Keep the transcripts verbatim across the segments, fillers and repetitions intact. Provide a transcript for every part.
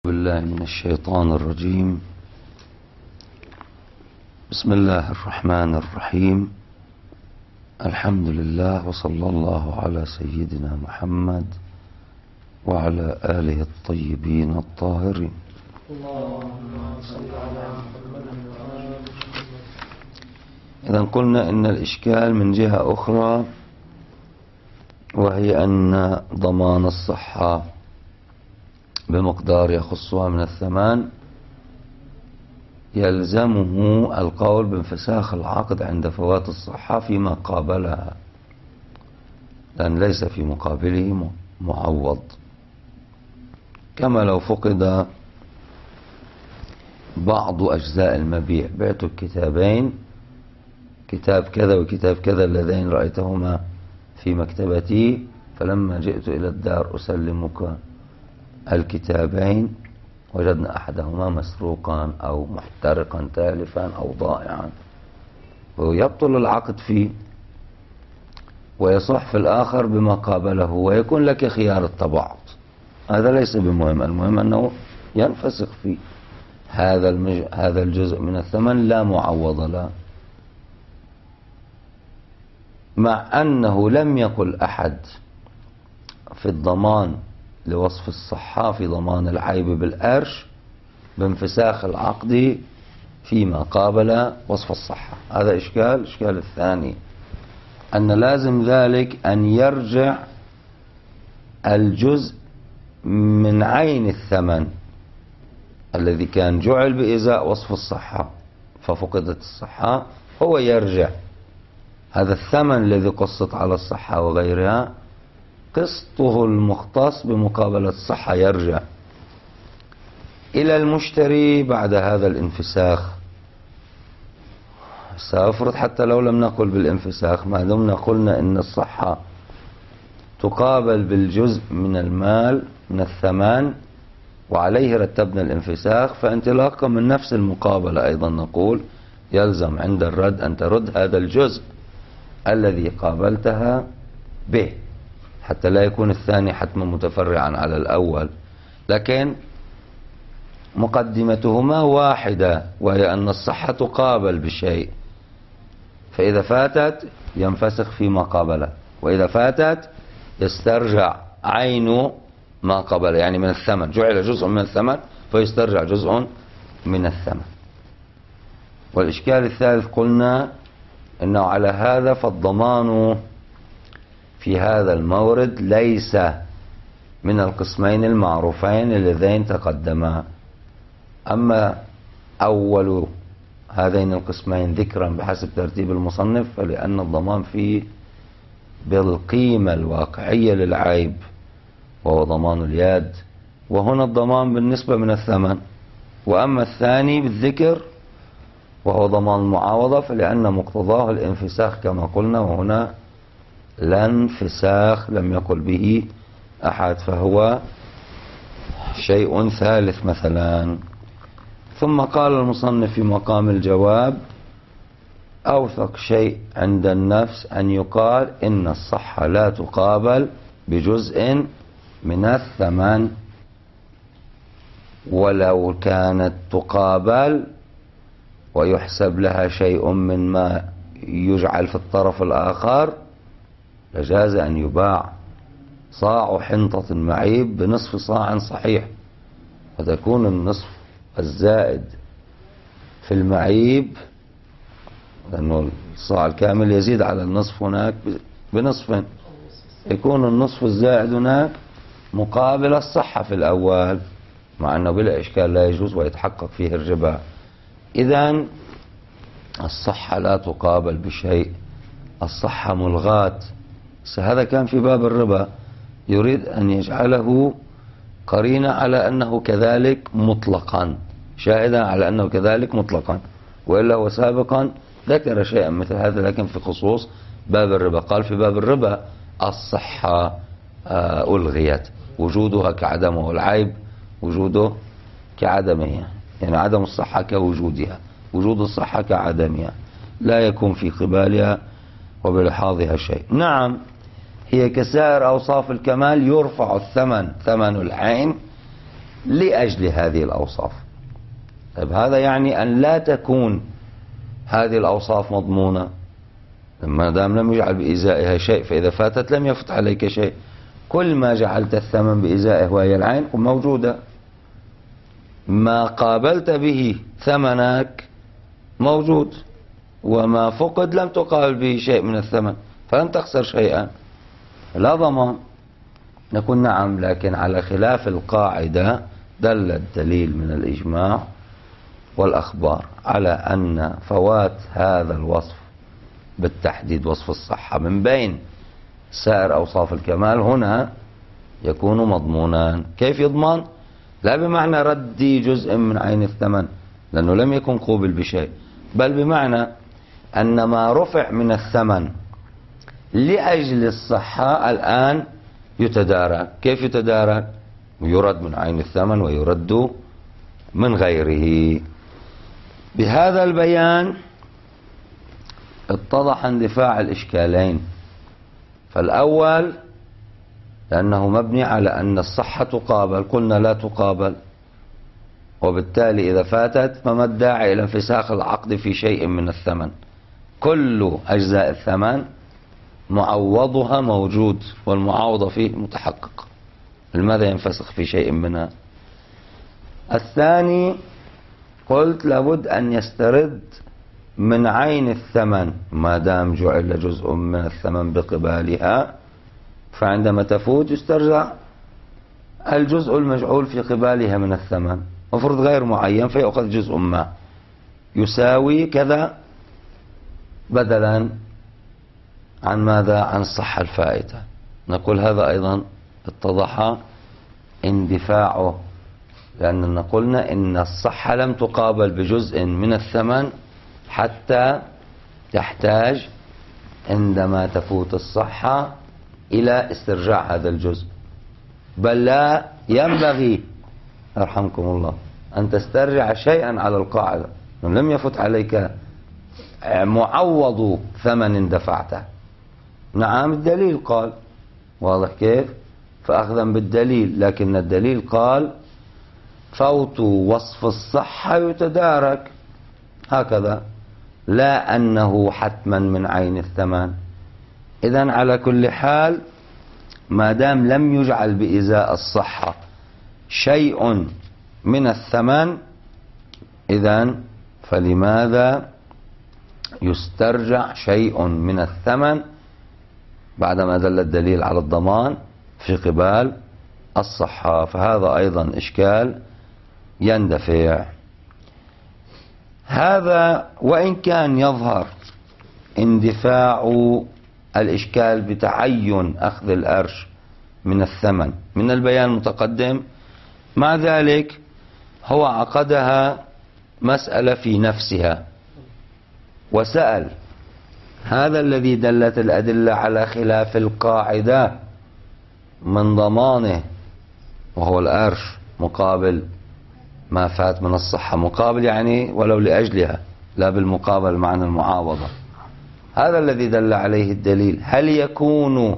بالله من الشيطان الرجيم. بسم الله الرحمن الرحيم. الحمد لله وصلى الله على سيدنا محمد وعلى آله الطيبين الطاهرين. إذن قلنا إن الإشكال من جهة أخرى، وهي أن ضمان الصحة بمقدار يخصها من الثمان يلزمه القول بانفساخ العقد عند فوات الصحة فيما قابلها، لأن ليس في مقابله معوض، كما لو فقد بعض أجزاء المبيع. بعت الكتابين، كتاب كذا وكتاب كذا اللذين رأيتهما في مكتبتي، فلما جئت إلى الدار أسلمك الكتابين وجدنا أحدهما مسروقا أو محترقا تالفا أو ضائعا، ويبطل العقد فيه ويصح في الآخر بما قابله، ويكون لك خيار التبعض. هذا ليس بمهم، المهم أنه ينفسخ فيه هذا المج... هذا الجزء من الثمن لا معوض له، مع أنه لم يقل أحد في الضمان لوصف الصحة في ضمان العيب بالأرش بانفساخ العقد فيما قابل وصف الصحة. هذا إشكال. الإشكال الثاني أن لازم ذلك أن يرجع الجزء من عين الثمن الذي كان جعل بإزاء وصف الصحة ففقدت الصحة، هو يرجع هذا الثمن الذي قصت على الصحة وغيرها، قسطه المختص بمقابلة الصحة يرجع إلى المشتري بعد هذا الانفساخ. سأفرض حتى لو لم نقل بالانفساخ، ما دمنا قلنا إن الصحة تقابل بالجزء من المال من الثمن وعليه رتبنا الانفساخ، فانطلاقا من نفس المقابلة أيضا نقول يلزم عند الرد أن ترد هذا الجزء الذي قابلتها به، حتى لا يكون الثاني حتما متفرعا على الأول، لكن مقدمتهما واحدة، وهي أن الصحة تقابل بشيء، فإذا فاتت ينفسخ فيما قابله، وإذا فاتت يسترجع عين ما قبل، يعني من الثمن جعل جزء من الثمن فيسترجع جزء من الثمن. والإشكال الثالث قلنا إنه على هذا فالضمان في هذا المورد ليس من القسمين المعروفين اللذين تقدما. أما أول هذين القسمين ذكرا بحسب ترتيب المصنف، فلأن الضمان فيه بالقيمة الواقعية للعيب وهو ضمان اليد، وهنا الضمان بالنسبة من الثمن. وأما الثاني بالذكر وهو ضمان المعاوضة، فلأن مقتضاه الانفساخ كما قلنا، وهنا لا انفساخ لم يقل به أحد، فهو شيء ثالث مثلا. ثم قال المصنف في مقام الجواب: أوثق شيء عند النفس أن يقال إن الصحة لا تقابل بجزء من الثمن، ولو كانت تقابل ويحسب لها شيء من ما يجعل في الطرف الآخر لجاز أن يباع صاع حنطة معيب بنصف صاع صحيح، فتكون النصف الزائد في المعيب، لأنه الصاع الكامل يزيد على النصف هناك بنصف، يكون النصف الزائد هناك مقابل الصحة في الأول، مع أنه بلا إشكال لا يجوز ويتحقق فيه الربا. إذن الصحة لا تقابل بشيء، الصحة ملغاة. هذا كان في باب الربا، يريد أن يجعله قرينة على أنه كذلك مطلقا، شاهدا على أنه كذلك مطلقا، وإلا هو سابقا ذكر شيئا مثل هذا، لكن في خصوص باب الربا قال في باب الربا الصحة ألغيت، وجودها كعدمه، العيب وجوده كعدمه، يعني عدم الصحة كوجودها، وجود الصحة كعدمها، لا يكون في قبالها وبلحاظها شيء. نعم، هي كسائر أوصاف الكمال يرفع الثمن ثمن العين لأجل هذه الأوصاف. طيب هذا يعني أن لا تكون هذه الأوصاف مضمونة، ما دام لم يجعل بإزائها شيء، فإذا فاتت لم يفت عليك شيء. كل ما جعلت الثمن بإزائه وهي العين موجودة، ما قابلت به ثمنك موجود، وما فقد لم تقابل به شيء من الثمن، فلن تخسر شيئا، لا ضمان. نقول نعم، لكن على خلاف القاعدة دل الدليل من الإجماع والأخبار على أن فوات هذا الوصف بالتحديد، وصف الصحة، من بين سائر أوصاف الكمال هنا يكون مضمونا. كيف يضمن؟ لا بمعنى رد جزء من عين الثمن لأنه لم يكن قوبل بشيء، بل بمعنى أن ما رفع من الثمن لأجل الصحة الآن يتدارك. كيف يتدارك؟ يرد من عين الثمن ويرد من غيره. بهذا البيان اتضح اندفاع الإشكالين. فالأول لأنه مبني على أن الصحة تقابل، قلنا لا تقابل، وبالتالي إذا فاتت فما الداعي إلى انفساخ العقد في شيء من الثمن. كل أجزاء الثمن معوضها موجود، والمعاوضة فيه متحقق، لماذا ينفسخ في شيء منها؟ الثاني قلت لابد أن يسترد من عين الثمن، ما دام جعل جزء من الثمن بقبالها، فعندما تفوت يسترجع الجزء المجعول في قبالها من الثمن، مفروض غير معين، فيأخذ جزء ما يساوي كذا بدلا عن ماذا؟ عن الصحة الفائتة. نقول هذا أيضا اتضح اندفاعه، لأننا قلنا إن الصحة لم تقابل بجزء من الثمن حتى تحتاج عندما تفوت الصحة إلى استرجاع هذا الجزء، بل لا ينبغي أرحمكم الله أن تسترجع شيئا على القاعدة، لم يفت عليك معوض ثمن دفعته. نعم الدليل قال، واضح كيف؟ فأخذا بالدليل، لكن الدليل قال فوت وصف الصحة يتدارك هكذا، لا أنه حتما من عين الثمن. إذن على كل حال ما دام لم يجعل بإزاء الصحة شيء من الثمن، إذن فلماذا يسترجع شيء من الثمن بعدما دل الدليل على الضمان في قبال الصحة؟ فهذا أيضا إشكال يندفع. هذا وإن كان يظهر اندفاع الإشكال بتعين أخذ الأرش من الثمن من البيان المتقدم، مع ذلك هو عقدها مسألة في نفسها وسأل: هذا الذي دلت الأدلة على خلاف القاعدة من ضمانه، وهو الأرش مقابل ما فات من الصحة، مقابل يعني ولو لأجلها، لا بالمقابل معنى المعاوضة، هذا الذي دل عليه الدليل، هل يكون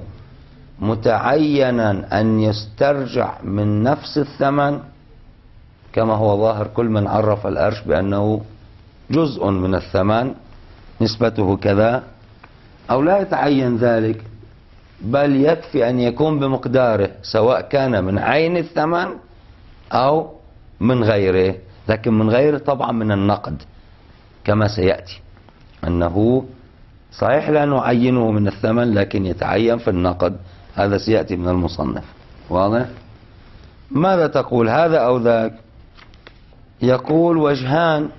متعينا أن يسترجع من نفس الثمن كما هو ظاهر كل من عرف الأرش بأنه جزء من الثمن نسبته كذا، أو لا يتعين ذلك، بل يكفي أن يكون بمقداره سواء كان من عين الثمن أو من غيره؟ لكن من غيره طبعا من النقد كما سيأتي، أنه صحيح لا نعينه من الثمن لكن يتعين في النقد، هذا سيأتي من المصنف. واضح؟ ماذا تقول، هذا أو ذاك؟ يقول: وجهان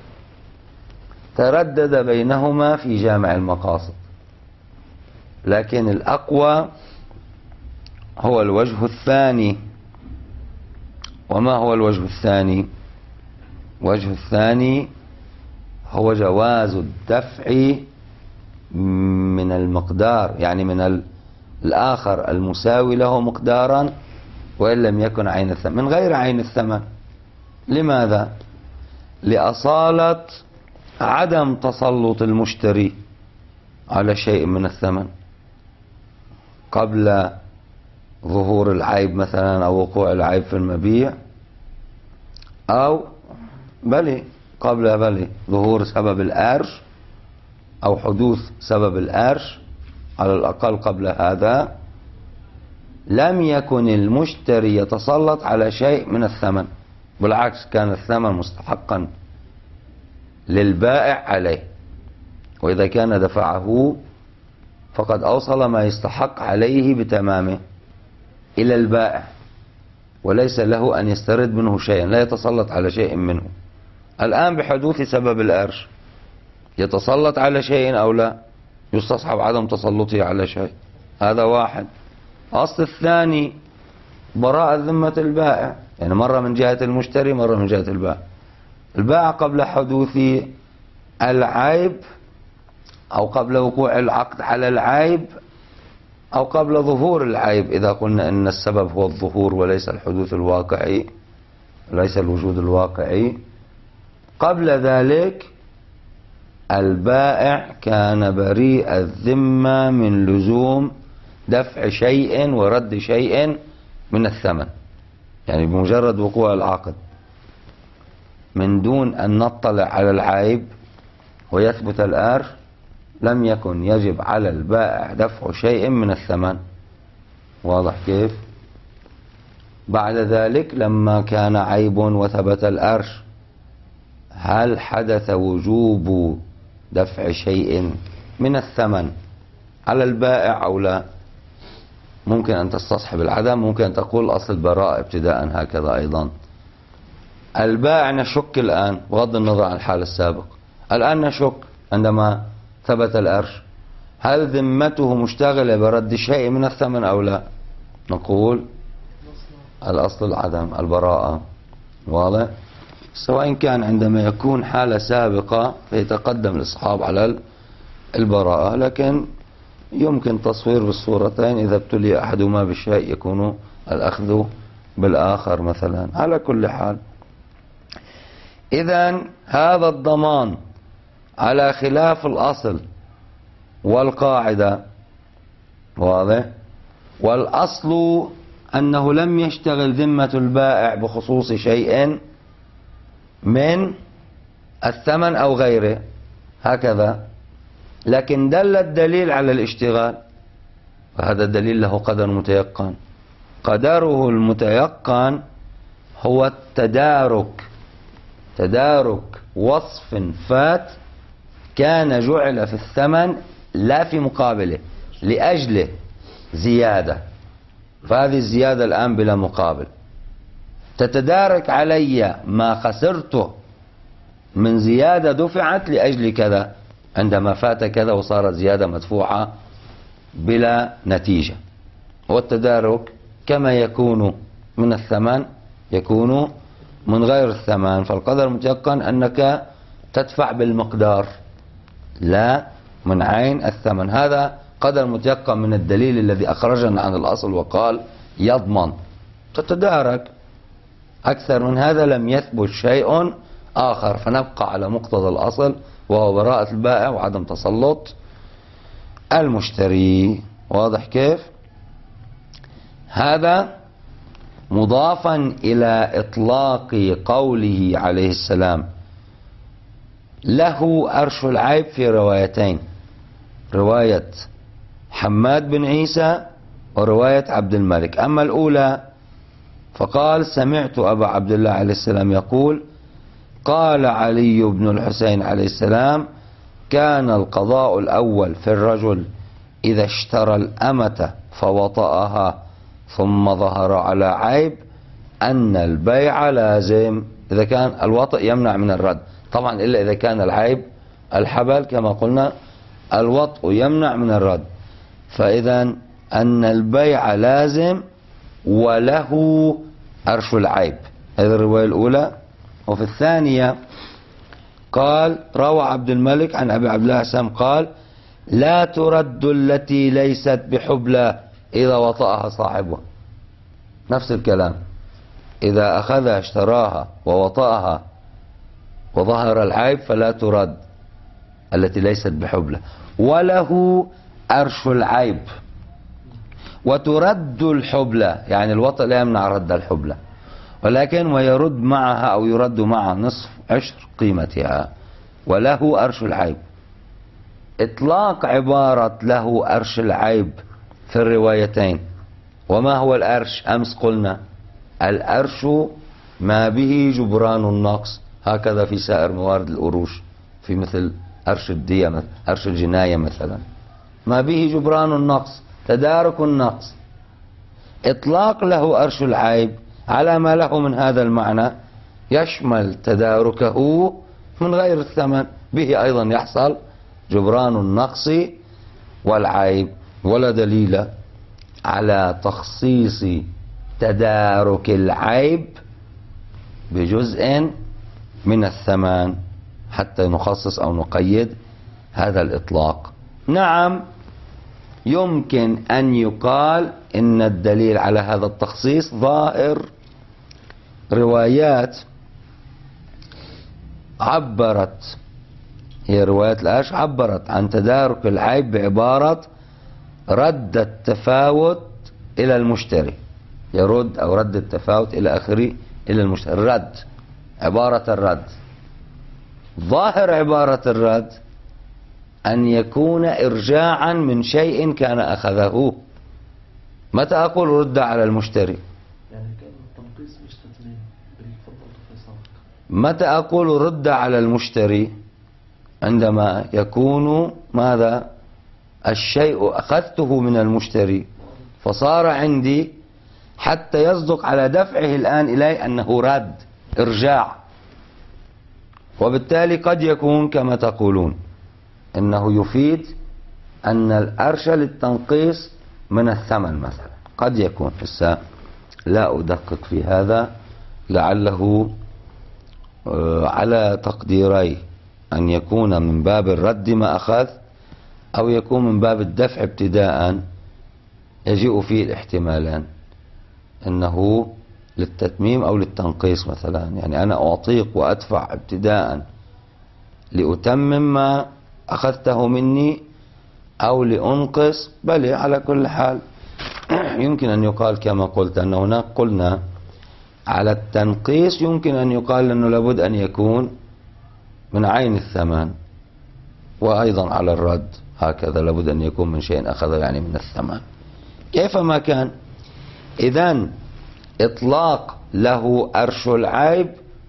تردد بينهما في جامع المقاصد، لكن الأقوى هو الوجه الثاني. وما هو الوجه الثاني؟ الوجه الثاني هو جواز الدفع من المقدار، يعني من الآخر المساوي له مقدارا وإن لم يكن عين الثمن، من غير عين الثمن. لماذا؟ لأصالة عدم تسلط المشتري على شيء من الثمن قبل ظهور العيب مثلا أو وقوع العيب في المبيع، أو بلي قبل بلي ظهور سبب الأرش أو حدوث سبب الأرش على الأقل قبل هذا، لم يكن المشتري يتسلط على شيء من الثمن، بالعكس كان الثمن مستحقا للبائع عليه، وإذا كان دفعه فقد أوصل ما يستحق عليه بتمامه إلى البائع، وليس له أن يسترد منه شيئا، لا يتسلط على شيء منه. الآن بحدوث سبب الأرش يتسلط على شيء أو لا؟ يستصحب عدم تسلطه على شيء، هذا واحد. أصل الثاني براءة ذمة البائع، يعني مرة من جهة المشتري مرة من جهة البائع. البائع قبل حدوث العيب أو قبل وقوع العقد على العيب أو قبل ظهور العيب، إذا قلنا أن السبب هو الظهور وليس الحدوث الواقعي، ليس الوجود الواقعي، قبل ذلك البائع كان بريء الذمة من لزوم دفع شيء ورد شيء من الثمن، يعني بمجرد وقوع العقد من دون أن نطلع على العيب ويثبت الأرش لم يكن يجب على البائع دفع شيء من الثمن. واضح كيف؟ بعد ذلك لما كان عيب وثبت الأرش، هل حدث وجوب دفع شيء من الثمن على البائع أو لا؟ ممكن أن تستصحب العدم، ممكن أن تقول أصل البراءة ابتداء هكذا أيضا. البائع نشك الآن بغض النظر عن الحال السابق، الآن نشك عندما ثبت الأرش، هل ذمته مشتغلة برد شيء من الثمن أو لا؟ نقول الأصل العدم، البراءة. واضح؟ سواء كان عندما يكون حالة سابقة فيتقدم الإصحاب على البراءة، لكن يمكن تصوير بالصورتين، إذا ابتلي أحدهما بالشيء يكون الأخذ بالآخر مثلا. على كل حال، إذن هذا الضمان على خلاف الأصل والقاعدة. واضح؟ والأصل أنه لم يشتغل ذمة البائع بخصوص شيء من الثمن أو غيره هكذا، لكن دل الدليل على الاشتغال، وهذا الدليل له قدر متيقن. قدره المتيقن هو التدارك، تدارك وصف فات كان جعل في الثمن لا في مقابله لأجله زيادة، فهذه الزيادة الآن بلا مقابل، تتدارك علي ما خسرته من زيادة دفعت لأجل كذا عندما فات كذا وصارت زيادة مدفوعة بلا نتيجة. والتدارك كما يكون من الثمن يكون من غير الثمن، فالقدر المتيقن أنك تدفع بالمقدار لا من عين الثمن. هذا قدر متيقن من الدليل الذي أخرجنا عن الأصل وقال يضمن، تتدارك. أكثر من هذا لم يثبت شيء آخر، فنبقى على مقتضى الأصل وهو براءة البائع وعدم تسلط المشتري. واضح كيف؟ هذا مضافا إلى إطلاق قوله عليه السلام له أرش العيب في روايتين، رواية حماد بن عيسى ورواية عبد الملك. أما الأولى فقال سمعت أبا عبد الله عليه السلام يقول قال علي بن الحسين عليه السلام كان القضاء الأول في الرجل إذا اشترى الأمة فوطأها ثم ظهر على عيب أن البيع لازم، إذا كان الوطئ يمنع من الرد طبعا إلا إذا كان العيب الحبل كما قلنا، الوطء يمنع من الرد، فإذا أن البيع لازم وله أرش العيب. هذه الرواية الأولى. وفي الثانية قال روى عبد الملك عن أبي عبد الله السلام قال لا ترد التي ليست بحبلى إذا وطأها صاحبها، نفس الكلام، إذا أخذها اشتراها ووطأها وظهر العيب فلا ترد التي ليست بحبلى، وله أرش العيب. وترد الحبلى يعني الوطأ لا يمنع رد الحبلى، ولكن ويرد معها أو يرد معها نصف عشر قيمتها. وله أرش العيب، إطلاق عبارة له أرش العيب في الروايتين. وما هو الأرش؟ أمس قلنا الأرش ما به جبران النقص، هكذا في سائر موارد الأروش، في مثل أرش الدية، أرش الجناية مثلا، ما به جبران النقص، تدارك النقص. إطلاق له أرش العيب على ما له من هذا المعنى يشمل تداركه من غير الثمن، به أيضا يحصل جبران النقص والعيب. ولا دليل على تخصيص تدارك العيب بجزء من الثمن حتى نخصص أو نقيد هذا الإطلاق. نعم، يمكن أن يقال إن الدليل على هذا التخصيص ظاهر روايات عبرت، هي روايات الأرش عبرت عن تدارك العيب بعبارة رد التفاوت إلى المشتري، يرد أو رد التفاوت إلى آخره إلى المشتري، الرد، عبارة الرد. ظاهر عبارة الرد أن يكون إرجاعا من شيء كان أخذه. متى أقول رد على المشتري؟ يعني كأن التنقيص مش تتميم بالفضل الفيصل. متى أقول رد على المشتري؟ عندما يكون ماذا؟ الشيء أخذته من المشتري فصار عندي حتى يصدق على دفعه الآن إلي أنه رد، إرجاع. وبالتالي قد يكون كما تقولون إنه يفيد أن الأرش للتنقيص من الثمن مثلا، قد يكون. هسه لا أدقق في هذا، لعله على تقديري أن يكون من باب الرد ما أخذ أو يكون من باب الدفع ابتداء، يجيء فيه الاحتمالان، أنه للتتميم أو للتنقيص مثلا. يعني أنا أعطيك وأدفع ابتداء لأتمم ما أخذته مني أو لأنقص، بل على كل حال يمكن أن يقال كما قلت أن هناك قلنا على التنقيص يمكن أن يقال أنه لابد أن يكون من عين الثمن، وأيضا على الرد هكذا لابد أن يكون من شيء أخذ يعني من الثمن. كيفما كان، إذن إطلاق له أرش العيب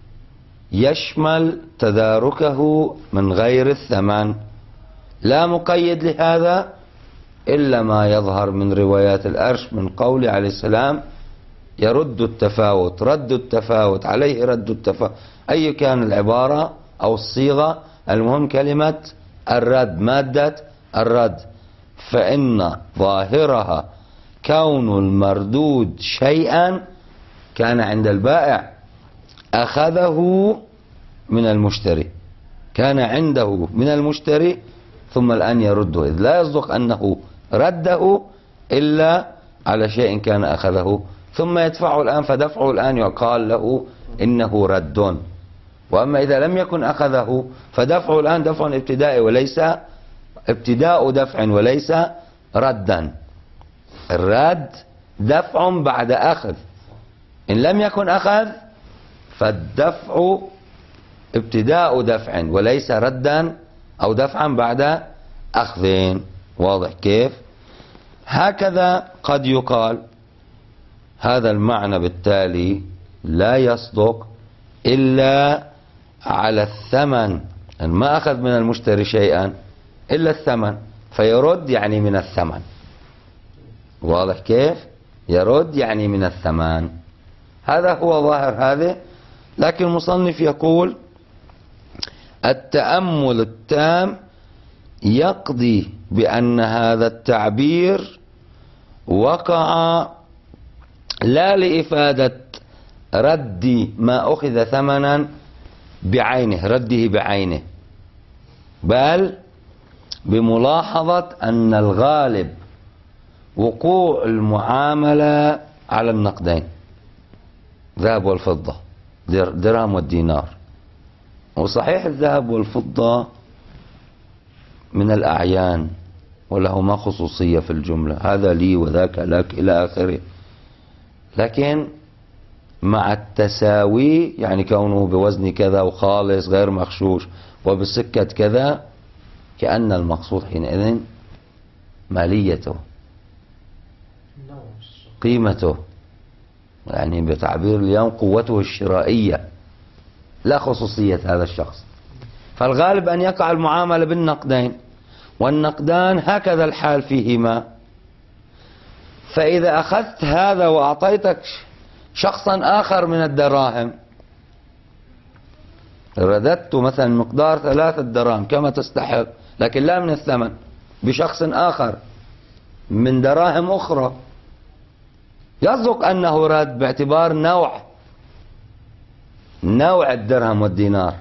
يشمل تداركه من غير الثمن، لا مقيد لهذا إلا ما يظهر من روايات الأرش من قول عليه السلام يرد التفاوت، رد التفاوت عليه، رد التفاوت، أي كان العبارة أو الصيغة، المهم كلمة الرد، مادة الرد. فإن ظاهرها كون المردود شيئا كان عند البائع أخذه من المشتري، كان عنده من المشتري ثم الآن يرده، إذ لا يصدق أنه رده إلا على شيء كان أخذه ثم يدفعه الآن، فدفعه الآن يقال له إنه رد. وأما إذا لم يكن أخذه فدفعه الآن دفع ابتدائي وليس ابتداء دفع وليس ردا. الرد دفع بعد أخذ، إن لم يكن أخذ فالدفع ابتداء دفع وليس ردا أو دفعا بعد أخذ. واضح كيف؟ هكذا قد يقال هذا المعنى بالتالي لا يصدق إلا على الثمن، أن ما أخذ من المشتري شيئا إلا الثمن، فيرد يعني من الثمن. واضح كيف؟ يرد يعني من الثمن، هذا هو ظاهر هذا. لكن المصنف يقول التأمل التام يقضي بأن هذا التعبير وقع لا لإفادة رد ما أخذ ثمنا بعينه، رده بعينه، بل بملاحظة أن الغالب وقوع المعاملة على النقدين، ذهب والفضة، درهم والدينار. وصحيح الذهب والفضة من الأعيان ولهما خصوصية في الجملة، هذا لي وذاك لك إلى آخره، لكن مع التساوي، يعني كونه بوزن كذا وخالص غير مغشوش وبسكة كذا، كأن المقصود حينئذ ماليته، قيمته، يعني بتعبير اليوم قوته الشرائية، لا خصوصية هذا الشخص. فالغالب أن يقع المعاملة بالنقدين، والنقدان هكذا الحال فيهما. فإذا أخذت هذا وأعطيتك شخصا آخر من الدراهم، رددت مثلا مقدار ثلاثة دراهم كما تستحق، لكن لا من الثمن، بشخص آخر من دراهم أخرى، يصدق أنه رد باعتبار نوع نوع الدرهم والدينار،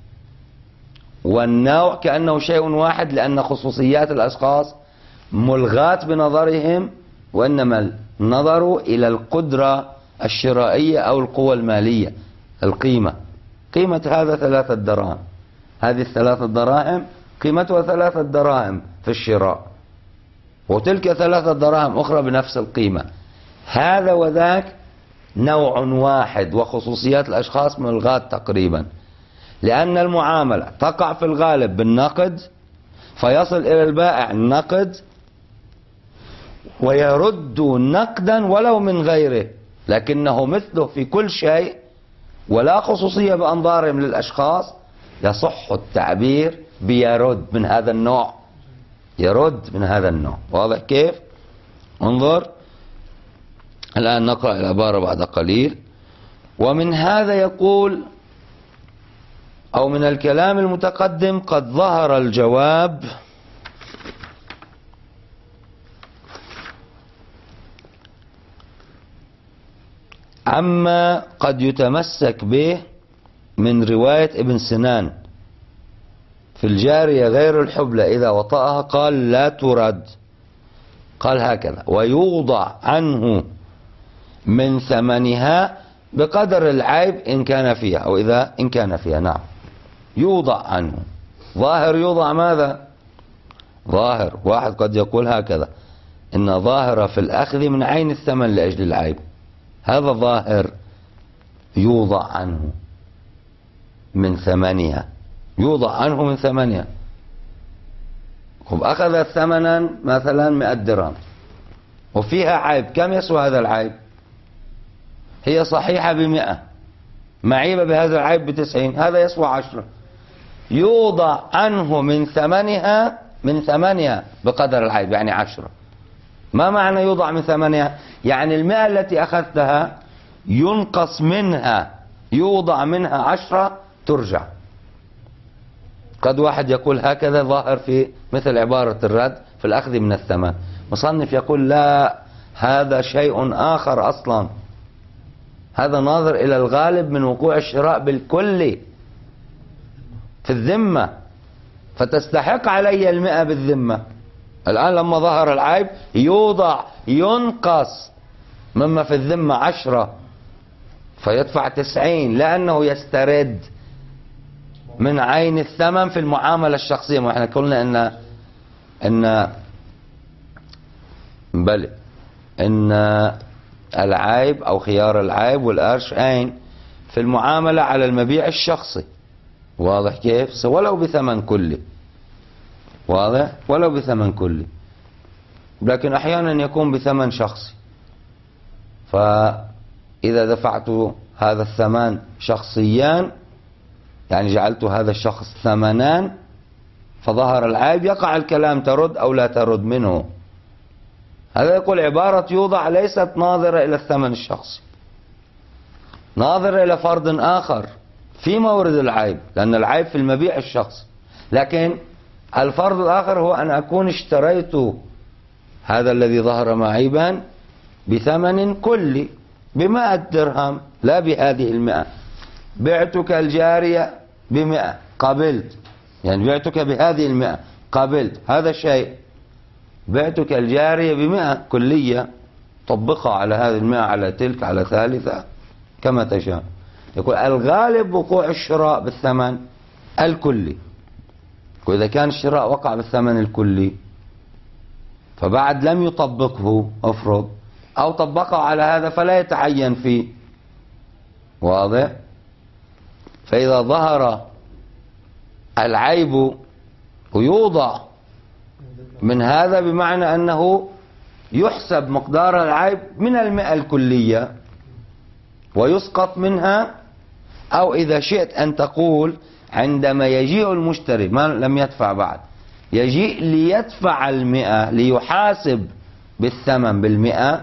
والنوع كأنه شيء واحد، لأن خصوصيات الأشخاص ملغاة بنظرهم، وإنما النظر إلى القدرة الشرائية أو القوة المالية، القيمة، قيمة هذا ثلاثة دراهم، هذه الثلاثة دراهم قيمتها ثلاثة دراهم في الشراء، وتلك ثلاثة دراهم أخرى بنفس القيمة. هذا وذاك نوع واحد، وخصوصيات الأشخاص ملغاة تقريبا، لأن المعاملة تقع في الغالب بالنقد، فيصل إلى البائع النقد ويرد نقدا ولو من غيره، لكنه مثله في كل شيء ولا خصوصية بأنظارهم للأشخاص، يصح التعبير بيرد من هذا النوع، يرد من هذا النوع. واضح كيف؟ انظر الآن نقرأ العبارة بعد قليل. ومن هذا يقول، أو من الكلام المتقدم، قد ظهر الجواب عما قد يتمسك به من رواية ابن سنان في الجارية غير الحبلى إذا وطأها قال لا ترد، قال هكذا: ويوضع عنه من ثمنها بقدر العيب إن كان فيها، أو إذا إن كان فيها. نعم، يوضع عنه. ظاهر يوضع ماذا؟ ظاهر واحد قد يقول هكذا: إن ظاهر في الأخذ من عين الثمن لأجل العيب، هذا ظاهر يوضع عنه من ثمنها، يوضع عنه من ثمنها. خب أخذ ثمنا مثلا مئة درهم وفيها عيب، كم يسوى هذا العيب؟ هي صحيحة بمئة، معيبة بهذا العيب بتسعين، هذا يسوى عشرة، يوضع عنه من ثمنها من ثمنها بقدر العيب، يعني عشرة. ما معنى يوضع من ثمنها؟ يعني المئة التي أخذتها ينقص منها، يوضع منها عشرة ترجع. قد واحد يقول هكذا ظاهر في مثل عبارة الرد في الأخذ من الثمن. مصنف يقول لا، هذا شيء آخر أصلا، هذا ناظر إلى الغالب من وقوع الشراء بالكل في الذمة، فتستحق علي المئة بالذمة. الآن لما ظهر العيب يوضع ينقص مما في الذمة عشرة، فيدفع تسعين، لأنه يسترد من عين الثمن في المعاملة الشخصية. ما احنا قلنا ان ان بل ان العيب او خيار العيب والقرش اين في المعاملة على المبيع الشخصي. واضح كيف؟ ولو بثمن كلي، واضح، ولو بثمن كلي، لكن احيانا يكون بثمن شخصي. فاذا دفعت هذا الثمن شخصيان، يعني جعلت هذا الشخص ثمنان، فظهر العيب، يقع الكلام ترد أو لا ترد منه. هذا يقول عبارة يوضع ليست ناظرة إلى الثمن الشخصي، ناظرة إلى فرض آخر في مورد العيب، لأن العيب في المبيع الشخصي، لكن الفرض الآخر هو أن أكون اشتريت هذا الذي ظهر معيبا بثمن كلي بمائة درهم، لا بهذه المئة. بعتك الجارية بمئة قبلت، يعني بعتك بهذه المئة قبلت، هذا شيء. بعتك الجارية بمئة كلية، طبقها على هذه المئة، على تلك، على ثالثة، كما تشاء. يقول الغالب وقوع الشراء بالثمن الكلي، وإذا كان الشراء وقع بالثمن الكلي فبعد لم يطبقه، أفرض، أو طبقه على هذا فلا يتعين فيه، واضح؟ فإذا ظهر العيب ويوضع من هذا بمعنى أنه يحسب مقدار العيب من المئة الكلية ويسقط منها، أو إذا شئت أن تقول عندما يجيء المشتري ما لم يدفع بعد، يجيء ليدفع المئة ليحاسب بالثمن بالمئة،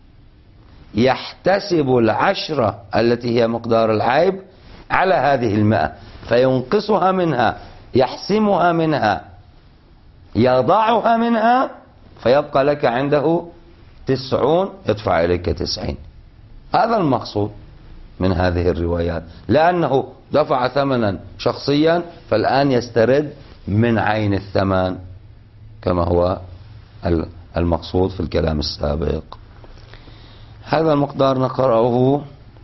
يحتسب العشرة التي هي مقدار العيب على هذه المئة، فينقصها منها، يحسمها منها، يضعها منها، فيبقى لك عنده تسعون، يدفع إليك تسعين. هذا المقصود من هذه الروايات، لأنه دفع ثمنا شخصيا فالآن يسترد من عين الثمن كما هو المقصود في الكلام السابق. هذا المقدار نقرأه.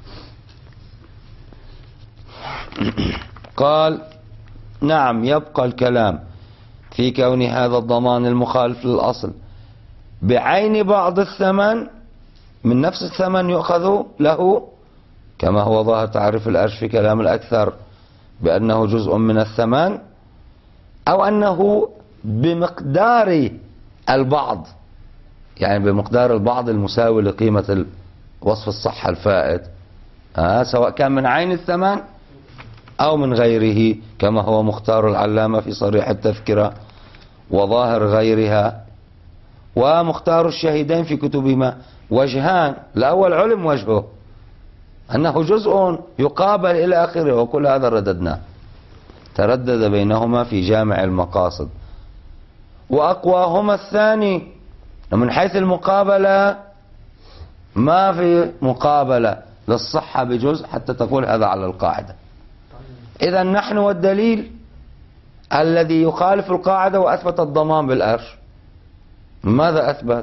قال: نعم، يبقى الكلام في كون هذا الضمان المخالف للأصل بعين بعض الثمن من نفس الثمن يؤخذ له، كما هو ظاهر تعريف الأرش في كلام الأكثر بأنه جزء من الثمن، أو أنه بمقدار البعض، يعني بمقدار البعض المساوي لقيمة وصف الصحة الفائت، آه سواء كان من عين الثمن أو من غيره، كما هو مختار العلامة في صريح التذكرة وظاهر غيرها. ومختار الشهيدين في كتبهما وجهان، الأول علم وجهه أنه جزء يقابل إلى آخره، وكل هذا رددناه، تردد بينهما في جامع المقاصد. وأقواهما الثاني، من حيث المقابلة ما في مقابلة للصحة بجزء حتى تقول هذا على القاعدة. إذا نحن والدليل الذي يخالف القاعدة وأثبت الضمان بالأرش، ماذا أثبت؟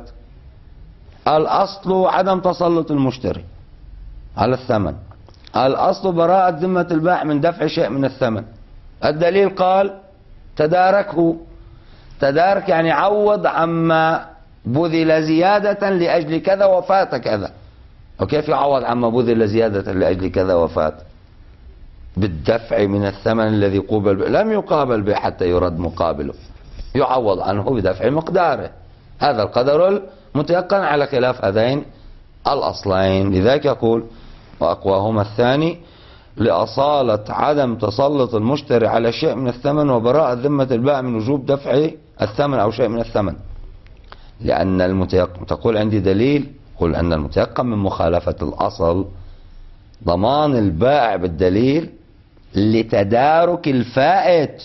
الأصل عدم تسلط المشتري على الثمن، الأصل براءة ذمة البائع من دفع شيء من الثمن. الدليل قال تداركه، تدارك يعني عوض عما بذل زيادة لأجل كذا وفات كذا. وكيف يعوض عما بذل زيادة لأجل كذا وفات؟ بالدفع من الثمن الذي قوبل به، لم يقابل به حتى يرد مقابله، يعوض عنه بدفع مقداره. هذا القدر المتيقن على خلاف هذين الأصلين. لذلك يقول وأقواهما الثاني لأصالة عدم تسلط المشتري على شيء من الثمن وبراءة ذمة البائع من وجوب دفع الثمن أو شيء من الثمن. لأن المتيقن، تقول عندي دليل، قل أن المتيقن من مخالفة الأصل ضمان البائع بالدليل لتدارك الفائت.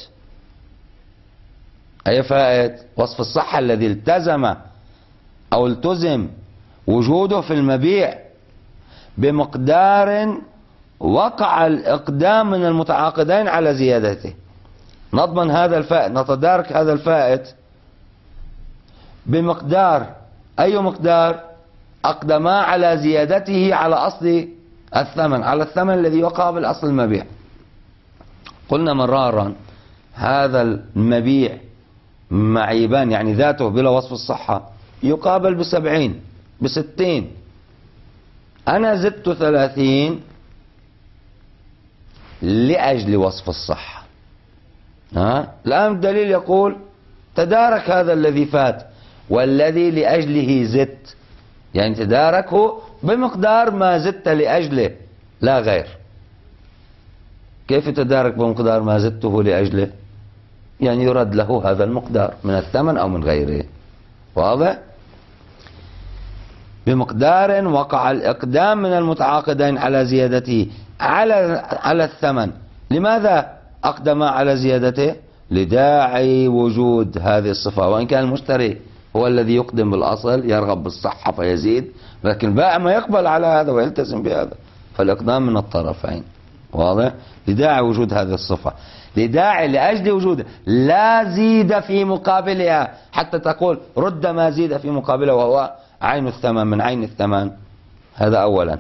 أي فائت؟ وصف الصحة الذي التزم أو التزم وجوده في المبيع بمقدار وقع الإقدام من المتعاقدين على زيادته. نضمن هذا الفائت، نتدارك هذا الفائت بمقدار، أي مقدار؟ أقدما على زيادته على أصل الثمن، على الثمن الذي يقابل أصل المبيع. قلنا مرارا هذا المبيع معيبان يعني ذاته بلا وصف الصحة يقابل بسبعين بستين، أنا زدت ثلاثين لأجل وصف الصحة. ها؟ الآن الدليل يقول تدارك هذا الذي فات والذي لأجله زدت، يعني تداركه بمقدار ما زدت لأجله لا غير. كيف تدارك بمقدار ما زدته لأجله؟ يعني يرد له هذا المقدار من الثمن أو من غيره. واضح؟ بمقدار وقع الإقدام من المتعاقدين على زيادته على على الثمن. لماذا أقدم على زيادته؟ لداعي وجود هذه الصفة، وإن كان المشتري هو الذي يقدم بالأصل يرغب بالصحة فيزيد، لكن البائع ما يقبل على هذا ويلتزم بهذا، فالإقدام من الطرفين. واضح؟ لداعي وجود هذه الصفة، لداعي لأجل وجوده، لا زيد في مقابلها حتى تقول رد ما زيد في مقابله وهو عين الثمن من عين الثمن. هذا أولا.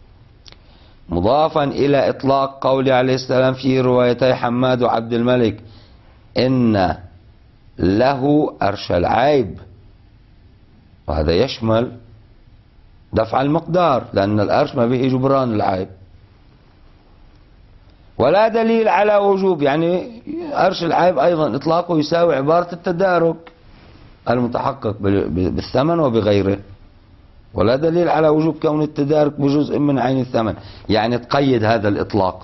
مضافا إلى إطلاق قول عليه السلام في روايتي حماد وعبد الملك إن له أرش العيب، وهذا يشمل دفع المقدار، لأن الأرش ما به جبران العيب. ولا دليل على وجوب، يعني أرش العيب أيضا إطلاقه يساوي عبارة التدارك المتحقق بالثمن وبغيره، ولا دليل على وجوب كون التدارك بجزء من عين الثمن، يعني تقيد هذا الإطلاق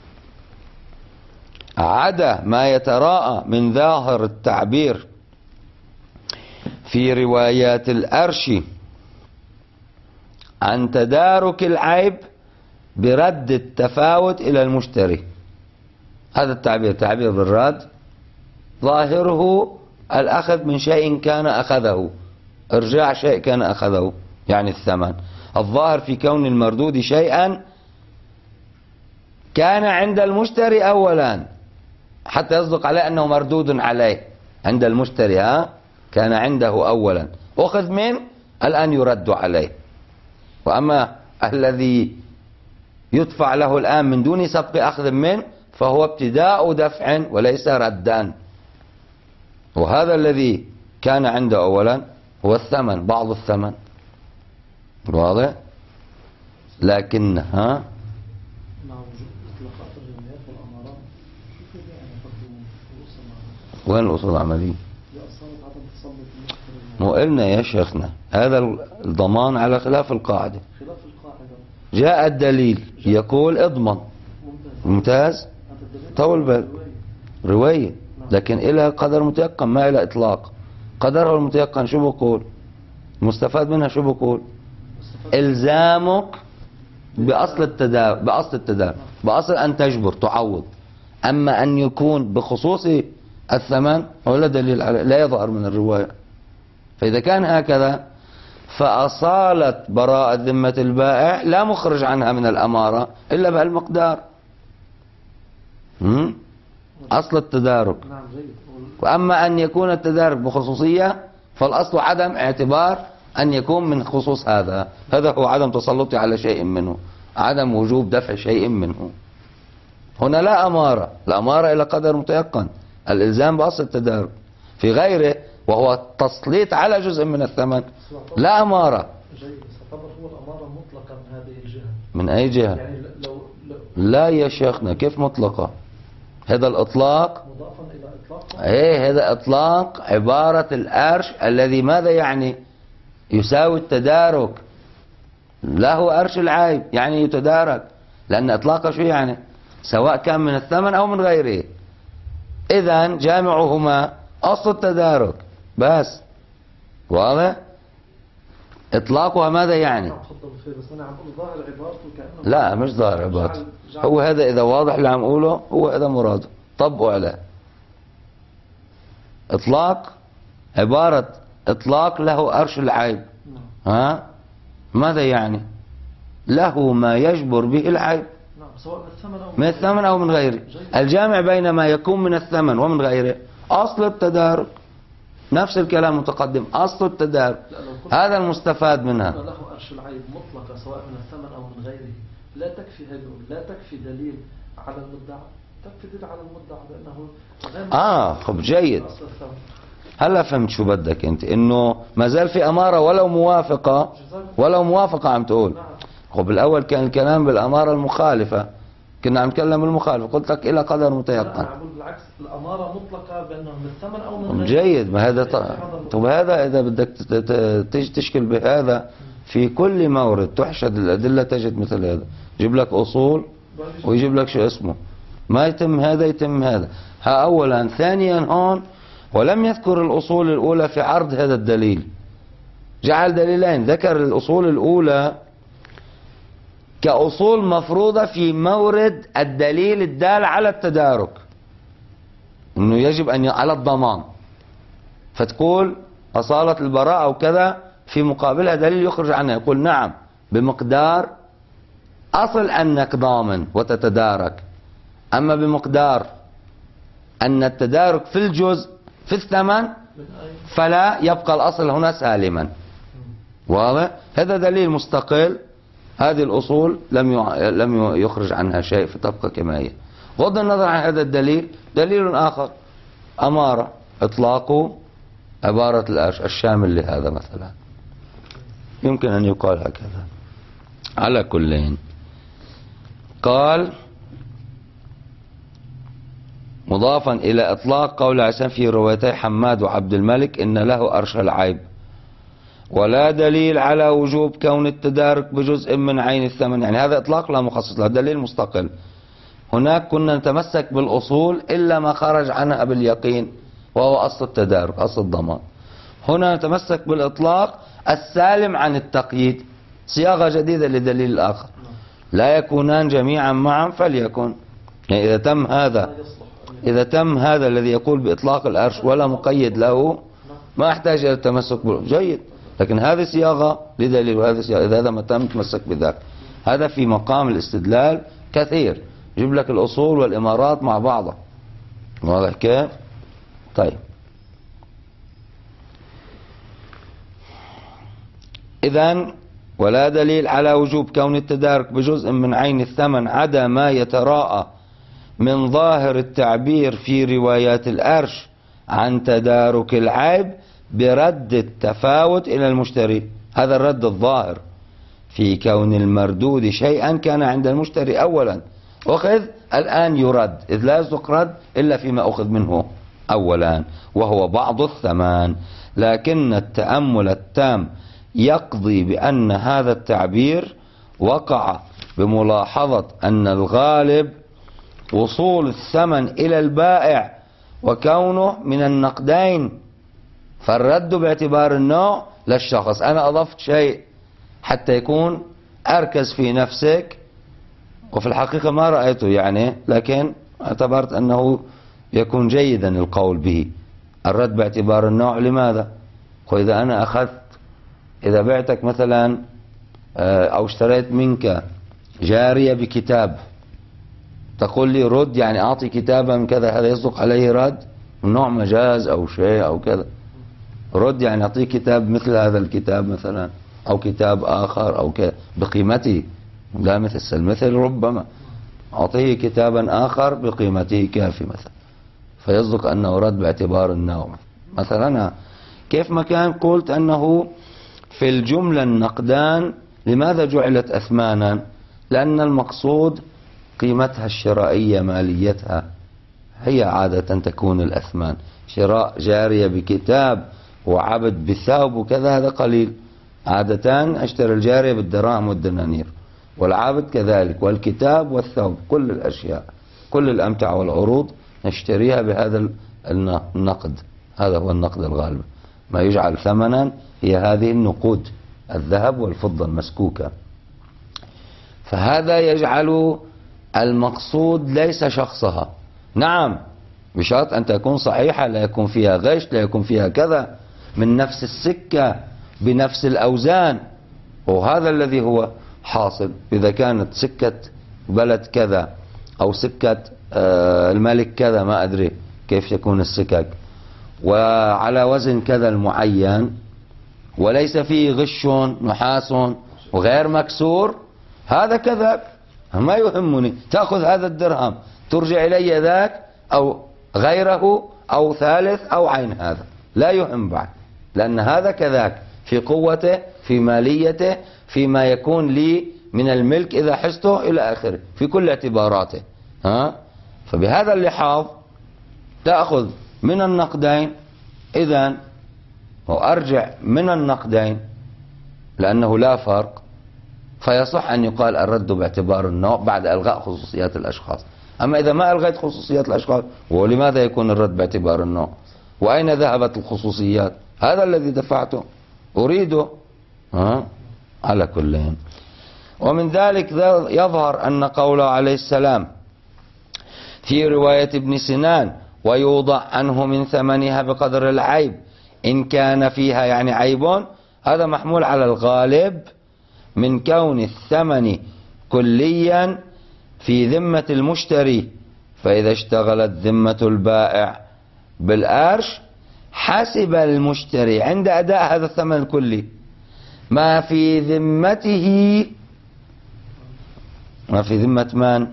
عدا ما يتراءى من ظاهر التعبير في روايات الأرش عن تدارك العيب برد التفاوت إلى المشتري. هذا التعبير تعبير بالرد ظاهره الأخذ من شيء كان أخذه، إرجاع شيء كان أخذه يعني الثمن. الظاهر في كون المردود شيئا كان عند المشتري أولا حتى يصدق عليه أنه مردود عليه عند المشتري، ها كان عنده أولا أخذ منه الآن يرد عليه. وأما الذي يدفع له الآن من دون سبق أخذ منه فهو ابتداء دفع وليس ردا، وهذا الذي كان عنده أولا هو الثمن، بعض الثمن، واضح؟ لكن ها وين الأصول العملية؟ مو قلنا يا شيخنا هذا الضمان على خلاف القاعدة. جاء الدليل يقول اضمن، ممتاز، طول بال، رواية، لكن إلى قدر متيقن ما إلى إطلاق. قدره المتيقن شو بقول؟ المستفاد منها شو بقول؟ إلزامك بأصل التدار بأصل التدار بأصل أن تجبر تعوض. أما أن يكون بخصوص الثمن هو لا دليل عليه، لا يظهر من الرواية. فإذا كان هكذا فأصالة براءة ذمة البائع لا مخرج عنها من الأمارة إلا بهالمقدار، أصل التدارك. وأما أن يكون التدارك بخصوصية فالأصل عدم اعتبار أن يكون من خصوص هذا، هذا هو عدم تسلطي على شيء منه، عدم وجوب دفع شيء منه. هنا لا أمارة، الأمارة إلى قدر متيقن، الإلزام بأصل التدارك. في غيره وهو التسليط على جزء من الثمن لا أمارة. جيد، تعتبر هو الأمارة مطلقة من هذه الجهة. من أي جهة؟ يعني لو لو لا يا شيخنا، كيف مطلقة؟ هذا الإطلاق مضافا إلى إطلاق. ايه هذا إطلاق عبارة الأرش الذي ماذا يعني؟ يساوي التدارك، له أرش العيب يعني يتدارك، لأن إطلاقه شو يعني؟ سواء كان من الثمن أو من غيره. إذن جامعهما أصل التدارك بس، واضح؟ إطلاقها ماذا يعني؟ لا مش ظاهر عبارته، هو هذا إذا واضح اللي عم أقوله هو هذا مراده، طبقوا عليه. إطلاق عبارة إطلاق له أرش العيب، ها ماذا يعني؟ له ما يجبر به العيب من الثمن أو من غيره. الجامع بين ما يكون من الثمن ومن غيره أصل التدارك، نفس الكلام متقدم، أصل التدارك، هذا المستفاد منها. له أرش العيب مطلقة سواء من الثمن أو من غيره، لا تكفي هذه، لا تكفي دليل على المدعى، تكفي دليل على المدعى لأنه آه خب جيد. هلا فهمت شو بدك أنت، إنه ما زال في أمارة ولو موافقة، ولو موافقة عم تقول. خب الأول كان الكلام بالأمارة المخالفة، كنا عم نتكلم بالمخالفة، قلت لك إلى قدر متيقن. بالعكس الأمارة مطلقة بأنه من الثمن أو من غيره. جيد، ما هذا ط... طب هذا إذا بدك تيجي تشكل بهذا في كل مورد تحشد الأدلة تجد مثل هذا، يجيب لك أصول ويجيب لك شو اسمه، ما يتم هذا يتم هذا. ها أولا، ثانيا هون ولم يذكر الأصول الأولى في عرض هذا الدليل، جعل دليلين، ذكر الأصول الأولى كأصول مفروضة في مورد الدليل الدال على التدارك، انه يجب ان ي... على الضمان، فتقول أصالة البراءة أو كذا في مقابلها دليل يخرج عنها، يقول نعم بمقدار أصل أنك ضامن وتتدارك، أما بمقدار أن التدارك في الجزء في الثمن فلا يبقى الأصل هنا سالما. واضح؟ هذا دليل مستقل، هذه الأصول لم لم يخرج عنها شيء فتبقى كما هي. بغض النظر عن هذا الدليل، دليل آخر أمارة إطلاقه عبارة الأرش الشامل لهذا مثلا، يمكن أن يقال هكذا. على كلين قال مضافا إلى إطلاق قول عسان في روايتي حماد وعبد الملك إن له أرش العيب، ولا دليل على وجوب كون التدارك بجزء من عين الثمن. يعني هذا إطلاق لا مخصص له، دليل مستقل. هناك كنا نتمسك بالأصول إلا ما خرج عنها باليقين وهو أصل التدارك، أصل الضمان. هنا نتمسك بالإطلاق السالم عن التقييد، صياغة جديدة لدليل الآخر. لا يكونان جميعا معا فليكن. يعني إذا تم هذا إذا تم هذا الذي يقول بإطلاق الأرش ولا مقيد له ما أحتاج إلى التمسك به، جيد. لكن هذه صياغة لدليل وهذه صياغة، إذا هذا ما تم تمسك بذاك. هذا في مقام الاستدلال كثير، يجيب لك الأصول والإمارات مع بعضها. واضح كيف؟ طيب، إذن ولا دليل على وجوب كون التدارك بجزء من عين الثمن عدا ما يتراءى من ظاهر التعبير في روايات الأرش عن تدارك العيب برد التفاوت إلى المشتري. هذا الرد الظاهر في كون المردود شيئا كان عند المشتري أولا أخذ الآن يرد، إذ لا يصدق رد إلا فيما أخذ منه أولا وهو بعض الثمان. لكن التأمل التام يقضي بأن هذا التعبير وقع بملاحظة أن الغالب وصول الثمن إلى البائع وكونه من النقدين، فالرد باعتبار النوع للشخص. أنا أضفت شيء حتى يكون أركز في نفسك وفي الحقيقة ما رأيته يعني، لكن اعتبرت أنه يكون جيدا القول به. الرد باعتبار النوع لماذا؟ وإذا أنا أخذت إذا بعتك مثلا أو اشتريت منك جارية بكتاب، تقول لي رد يعني أعطي كتابا من كذا، هذا يصدق عليه رد؟ نوع مجاز أو شيء أو كذا. رد يعني أعطيه كتاب مثل هذا الكتاب مثلا أو كتاب آخر أو كذا بقيمته، لا مثل المثل، ربما أعطيه كتابا آخر بقيمته كافي مثلا، فيصدق أنه رد باعتبار النوع. مثلا كيف ما كان قلت أنه في الجملة النقدان لماذا جعلت أثمانا؟ لأن المقصود قيمتها الشرائية ماليتها هي عادة تكون الأثمان. شراء جارية بكتاب وعبد بثوب وكذا هذا قليل، عادة أشتري الجارية بالدراهم والدنانير، والعبد كذلك، والكتاب والثوب، كل الأشياء كل الأمتعة والعروض نشتريها بهذا النقد. هذا هو النقد الغالب، ما يجعل ثمنا هي هذه النقود، الذهب والفضة المسكوكة. فهذا يجعل المقصود ليس شخصها، نعم بشرط أن تكون صحيحة، لا يكون فيها غش، لا يكون فيها كذا، من نفس السكة بنفس الأوزان، وهذا الذي هو حاصل. إذا كانت سكة بلد كذا أو سكة الملك كذا، ما أدري كيف يكون السكك، وعلى وزن كذا المعين وليس فيه غش نحاس وغير مكسور، هذا كذا ما يهمني. تأخذ هذا الدرهم ترجع إلي ذاك أو غيره أو ثالث أو عين، هذا لا يهم بعد، لأن هذا كذاك في قوته، في ماليته، فيما يكون لي من الملك إذا حسته إلى آخره، في كل اعتباراته. ها؟ فبهذا اللحاظ تأخذ من النقدين، إذن وأرجع من النقدين لأنه لا فرق، فيصح أن يقال الرد باعتبار النوع بعد إلغاء خصوصيات الأشخاص. أما إذا ما ألغيت خصوصيات الأشخاص، ولماذا يكون الرد باعتبار النوع؟ وأين ذهبت الخصوصيات؟ هذا الذي دفعته أريده. ها؟ على كلهم. ومن ذلك يظهر أن قوله عليه السلام في رواية ابن سنان ويوضع عنه من ثمنها بقدر العيب إن كان فيها يعني عيب، هذا محمول على الغالب من كون الثمن كليا في ذمة المشتري، فإذا اشتغلت ذمة البائع بالأرش حسب المشتري عند أداء هذا الثمن الكلي ما في ذمته، ما في ذمة من؟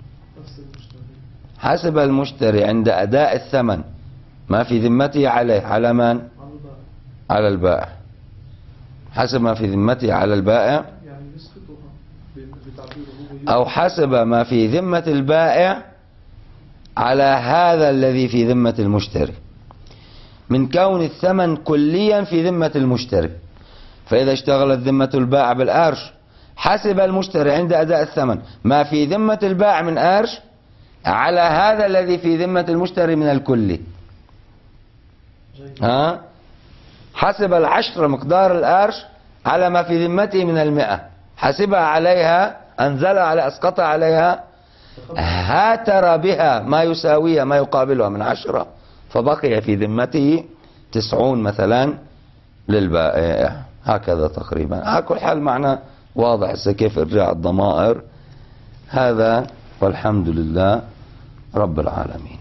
حسب المشتري عند أداء الثمن ما في ذمته عليه، على من؟ على البائع. حسب ما في ذمته على البائع، أو حسب ما في ذمة البائع على هذا الذي في ذمة المشتري من كون الثمن كليا في ذمة المشتري. فإذا اشتغلت ذمة البائع بالأرش حسب المشتري عند أداء الثمن ما في ذمة البائع من أرش على هذا الذي في ذمة المشتري من الكلي. ها؟ حسب العشر مقدار الأرش على ما في ذمته من المئة، حسبها عليها، أنزلها على أسقطها عليها، هاتر بها ما يساويها ما يقابلها من عشرة، فبقي في ذمته تسعون مثلا للبائع. هكذا تقريبا. على كل حال معنى واضح كيف إرجاع الضمائر هذا، والحمد لله رب العالمين.